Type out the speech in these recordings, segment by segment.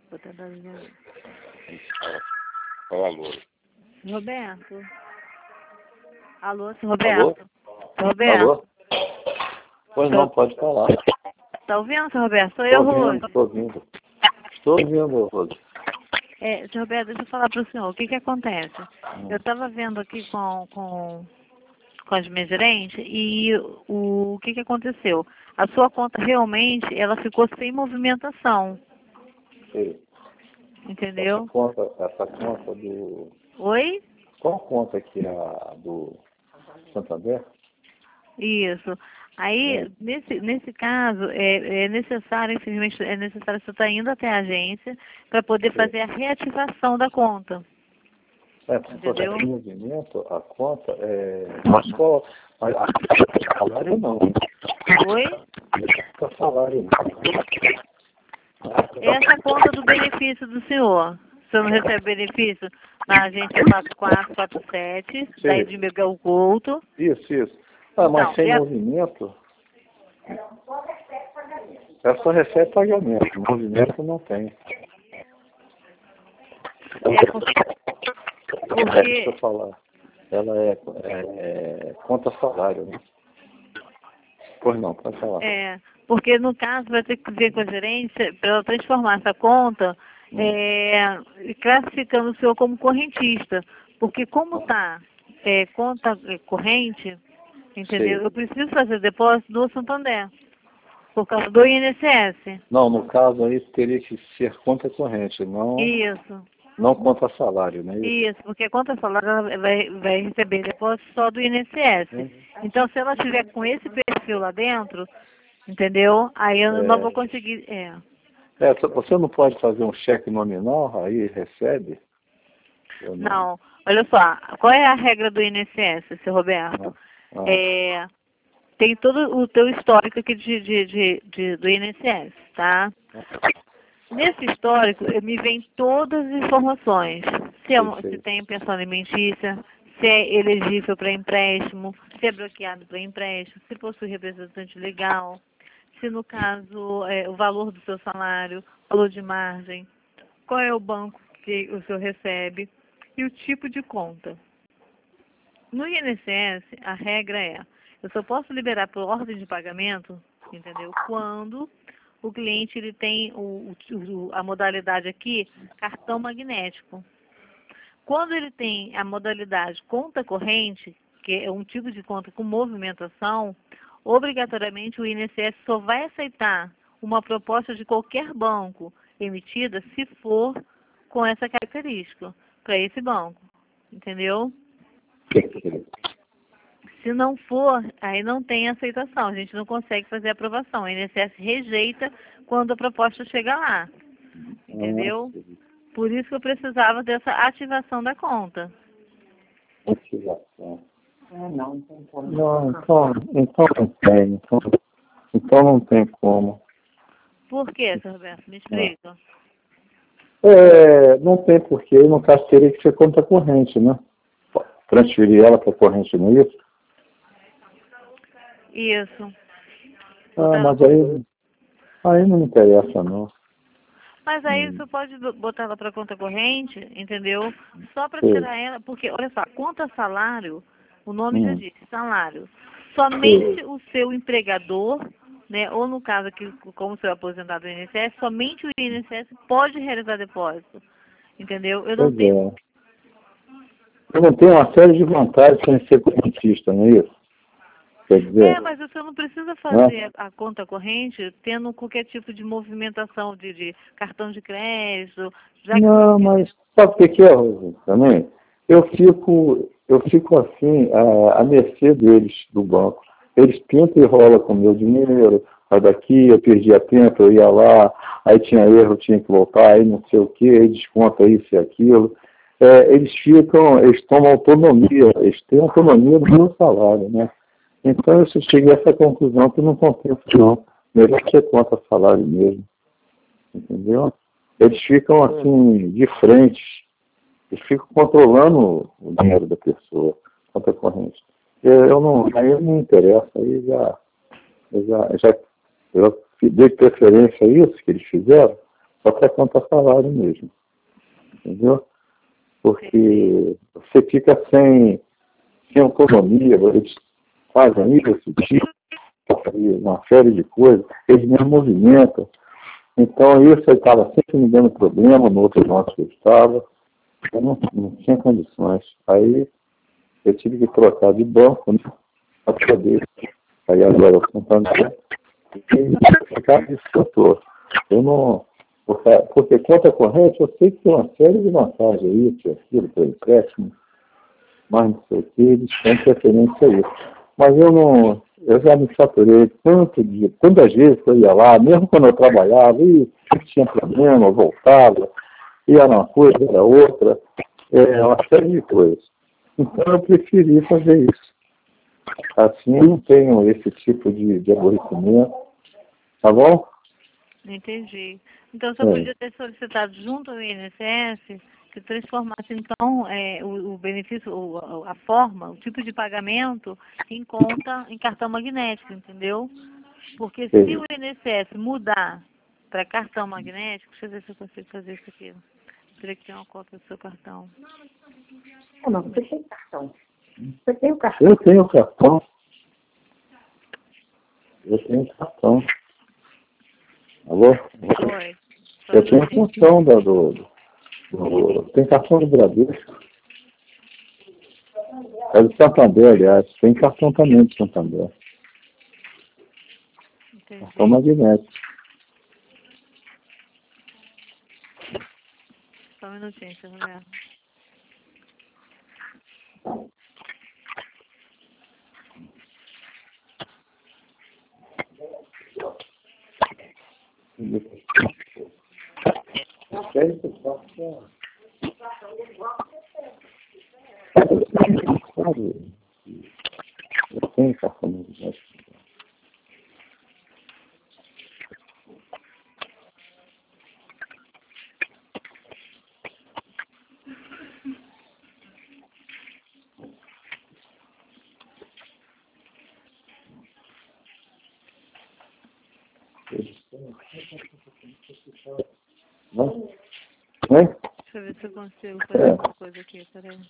Botar das minhas... Fala, alô. Roberto? Alô, senhor Roberto? Alô? Roberto? Alô? Pois não, pode falar. Tá ouvindo, senhor Roberto? Sou eu, Rose. Estou ouvindo. Estou ouvindo, Rose. Senhor Roberto, deixa eu falar para o senhor. O que acontece? Eu estava vendo aqui com as minhas gerentes e o que aconteceu? A sua conta realmente, ela ficou sem movimentação. Sim. Entendeu? Essa conta do... Oi? Qual conta que é a do Santander? Isso. Aí, nesse caso, é necessário, infelizmente, é necessário você estar indo até a agência para poder fazer a reativação da conta. Entendeu? Porque movimento, a conta é... Só... Salário não. Oi? Salário não. Essa é a conta do benefício do senhor. O senhor não recebe benefício na agência 4447, daí de Miguel Couto. Isso. Mas sem movimento... É só recebe pagamento. Movimento não tem. Deixa eu falar. Ela é conta salário, né? Pois não, pode falar. Porque no caso vai ter que ver com a gerência para ela transformar essa conta classificando o senhor como correntista. Porque como está conta corrente, entendeu? Sim. Eu preciso fazer depósito do Santander, por causa do INSS. Não, no caso aí teria que ser conta corrente, não... Isso. Não conta salário, né? Isso, porque a conta salário ela vai receber depósito só do INSS. Então, se ela tiver com esse perfil lá dentro, entendeu? Aí eu não vou conseguir... Você não pode fazer um cheque nominal, aí recebe? Não. Olha só, qual é a regra do INSS, seu Roberto? Tem todo o teu histórico aqui do INSS, tá? Nesse histórico, me vem todas as informações. Se tem pensão alimentícia, se é elegível para empréstimo, se é bloqueado para empréstimo, se possui representante legal, se no caso o valor do seu salário, valor de margem, qual é o banco que o senhor recebe e o tipo de conta. No INSS, a regra eu só posso liberar por ordem de pagamento, entendeu? Quando o cliente ele tem a modalidade aqui, cartão magnético. Quando ele tem a modalidade conta corrente, que é um tipo de conta com movimentação, obrigatoriamente o INSS só vai aceitar uma proposta de qualquer banco emitida se for com essa característica, para esse banco. Entendeu? Se não for, aí não tem aceitação, a gente não consegue fazer aprovação. O INSS rejeita quando a proposta chega lá, entendeu? Por isso que eu precisava dessa ativação da conta. Ativação. Não tem como. Não, então não tem. Então não tem como. Por quê, Sr. Roberto? Me explica. Não tem porquê, no caso teria que ser conta corrente, né? Transferir ela para corrente, não é isso? Isso. Mas aí não me interessa, não. Mas aí você pode botar ela para conta corrente, entendeu? Só para tirar ela, porque, olha só, conta salário, o nome já diz, salário. Somente o seu empregador, né, ou no caso aqui, como o seu aposentado do INSS, somente o INSS pode realizar depósito, entendeu? Eu não tenho uma série de vantagens sem ser correntista, não é isso? Quer dizer, mas você não precisa fazer a conta corrente tendo qualquer tipo de movimentação de cartão de crédito. Mas sabe o que é, Rosa, também? Eu fico assim, à mercê deles, do banco. Eles pintam e rolam com o meu dinheiro, aí daqui eu perdia tempo, eu ia lá, aí tinha erro, tinha que voltar, aí não sei o que, aí desconta isso e aquilo. Eles tomam autonomia, eles têm autonomia do meu salário, né? Então eu cheguei a essa conclusão que não compensa não. Melhor que conta salário mesmo. Entendeu? Eles ficam assim, de frente. Eles ficam controlando o dinheiro da pessoa, conta corrente. Aí não me interessa, eu dei preferência a isso que eles fizeram, só para contar salário mesmo. Entendeu? Porque você fica sem autonomia, eles fazem isso, uma série de coisas, eles me movimentam. Então isso eu estava sempre me dando problema no outro banco que eu estava, eu não tinha condições. Aí eu tive que trocar de banco, né, para poder, aí agora eu Santander, e ficar disso que eu estou. Eu não, porque conta corrente, eu sei que tem uma série de vantagens aí, que aquilo, para empréstimo, mas não sei o que, eles têm preferência a isso. Mas eu já me saturei tantas vezes que eu ia lá, mesmo quando eu trabalhava, e tinha problema, eu voltava, ia uma coisa, era outra, uma série de coisas. Então eu preferi fazer isso. Assim eu não tenho esse tipo de aborrecimento, tá bom? Entendi. Então, você podia ter solicitado junto ao INSS que transformasse, então, o benefício, a forma, o tipo de pagamento em conta, em cartão magnético, entendeu? Porque se o INSS mudar para cartão magnético, deixa eu ver se eu consigo fazer isso aqui. Teria que ter uma cópia do seu cartão. Não, você tem cartão. Você tem o cartão? Eu tenho cartão. Eu tenho cartão. Alô? Oi. Eu tenho função tem cartão do Bradesco. É do Santander, aliás. Tem cartão também do Santander. Entendi. Cartão magnético. Só um minutinho, seu Roberto. Eu tenho cartão magnético. Não? Deixa eu ver se eu consigo fazer alguma coisa aqui, peraí.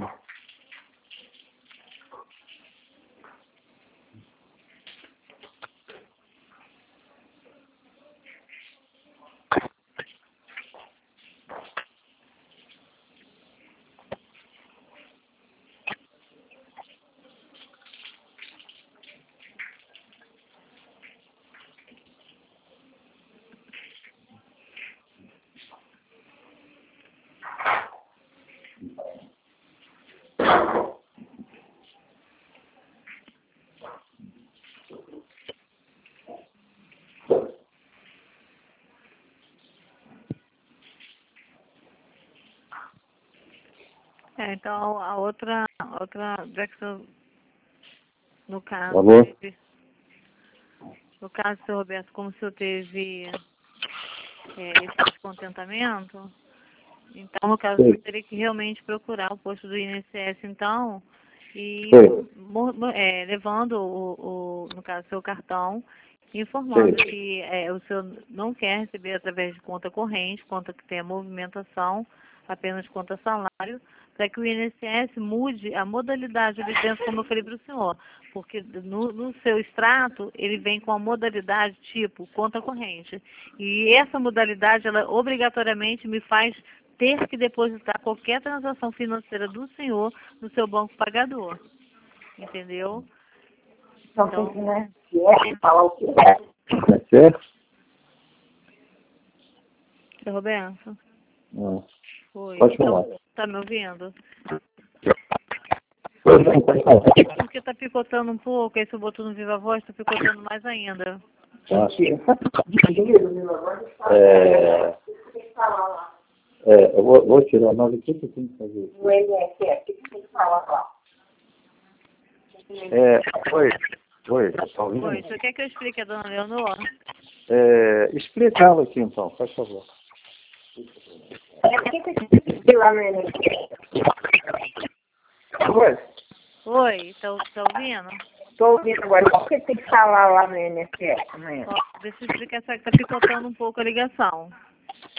Então, a outra, já que eu, no caso, seu Roberto, como o senhor teve esse descontentamento, então, no caso, eu teria que realmente procurar o posto do INSS, então, e levando no caso, seu cartão, informando que o senhor não quer receber através de conta corrente, conta que tenha movimentação, apenas conta salário, para que o INSS mude a modalidade ali dentro, como eu falei para o senhor, porque no seu extrato, ele vem com a modalidade tipo conta corrente. E essa modalidade, ela obrigatoriamente me faz ter que depositar qualquer transação financeira do senhor no seu banco pagador. Entendeu? Então, tem que, né? Falar o que é. Certo? Seu Roberto? Oi. Pode falar. Tá me ouvindo? Pode falar. Porque tá picotando um pouco, aí se eu boto no Viva Voz, tá picotando mais ainda. Eu vou tirar, mas o que eu tenho que fazer? O INSS, o que tem que falar lá? Oi, tá ouvindo? Oi, você quer que eu explique a dona Leonor? Explica ela aqui então, faz favor. O que tem que lá no INSS? Oi, tá ouvindo? Estou ouvindo agora. O que tem que falar lá no INSS amanhã? Deixa eu explicar, só que tá picotando um pouco a ligação.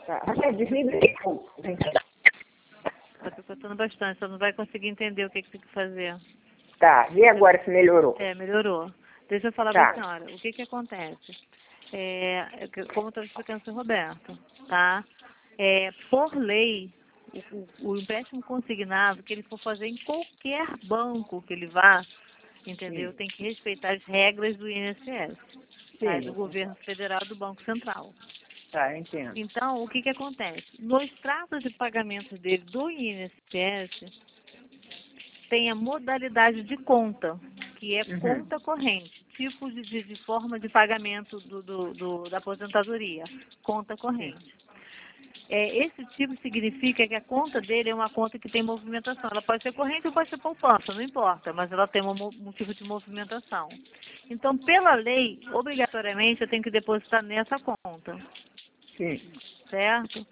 Tá. Desliga aí. Vem cá. Tá picotando bastante, você não vai conseguir entender o que tem que fazer. Tá, vê agora se melhorou. Melhorou. Deixa eu falar Tá. para a senhora. O que acontece? Como eu estava explicando para o seu Roberto, tá? Por lei, o empréstimo consignado que ele for fazer em qualquer banco que ele vá, entendeu? Sim. Tem que respeitar as regras do INSS, tá? Sim. Do governo federal e do Banco Central. Tá, eu entendo. Então, o que acontece? No extrato de pagamento dele do INSS, tem a modalidade de conta, que é conta corrente, tipo de forma de pagamento da aposentadoria, conta corrente. Esse tipo significa que a conta dele é uma conta que tem movimentação. Ela pode ser corrente ou pode ser poupança, não importa, mas ela tem um tipo de movimentação. Então, pela lei, obrigatoriamente, eu tenho que depositar nessa conta. Sim. Certo?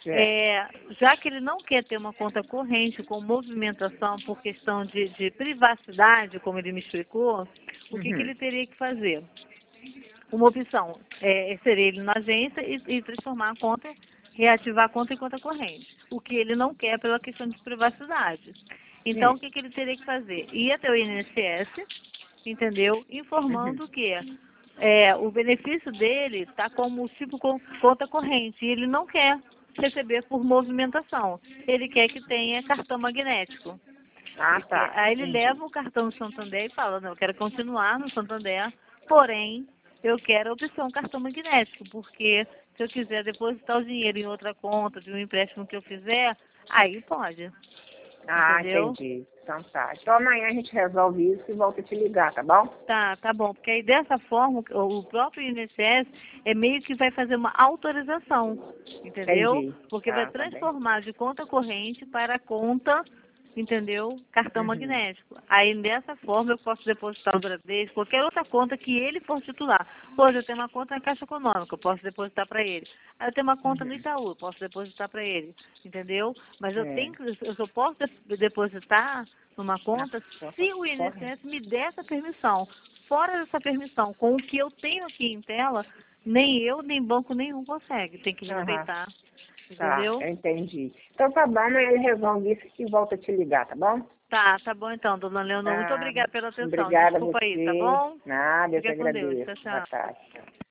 Já que ele não quer ter uma conta corrente com movimentação por questão de privacidade, como ele me explicou, o que ele teria que fazer? Uma opção seria ele na agência e transformar a conta, reativar a conta em conta corrente. O que ele não quer pela questão de privacidade. Então, o que ele teria que fazer? Ir até o INSS, entendeu? Informando que o benefício dele está como tipo conta corrente e ele não quer receber por movimentação. Ele quer que tenha cartão magnético. Ah, tá. Aí ele Entendi. leva o cartão do Santander e fala, não, eu quero continuar no Santander, porém, eu quero a opção cartão magnético, porque se eu quiser depositar o dinheiro em outra conta, de um empréstimo que eu fizer, aí pode. Ah, Entendeu? entendi. Então tá. Então amanhã a gente resolve isso e volta a te ligar, tá bom? Tá bom, porque aí dessa forma o próprio INSS meio que vai fazer uma autorização, entendeu? Entendi. Porque vai Tá bem. transformar de conta corrente para conta, entendeu? Cartão magnético. Aí dessa forma eu posso depositar no Bradesco, qualquer outra conta que ele for titular. Hoje eu tenho uma conta na Caixa Econômica, eu posso depositar para ele. Aí eu tenho uma conta no Itaú, eu posso depositar para ele, entendeu? Mas eu só posso depositar numa conta se o INSS me der essa permissão. Fora dessa permissão, com o que eu tenho aqui em tela, nem eu, nem banco nenhum consegue. Tem que respeitar. Entendeu? Tá, eu entendi. Então tá bom, amanhã ele resolve isso e volta a te ligar, tá bom? Tá bom então, dona Leonor. Muito obrigada pela atenção. Obrigada Desculpa a você. aí, tá bom? Nada, eu que Fica com Deus. agradeço. Tchau, Boa tchau. tarde.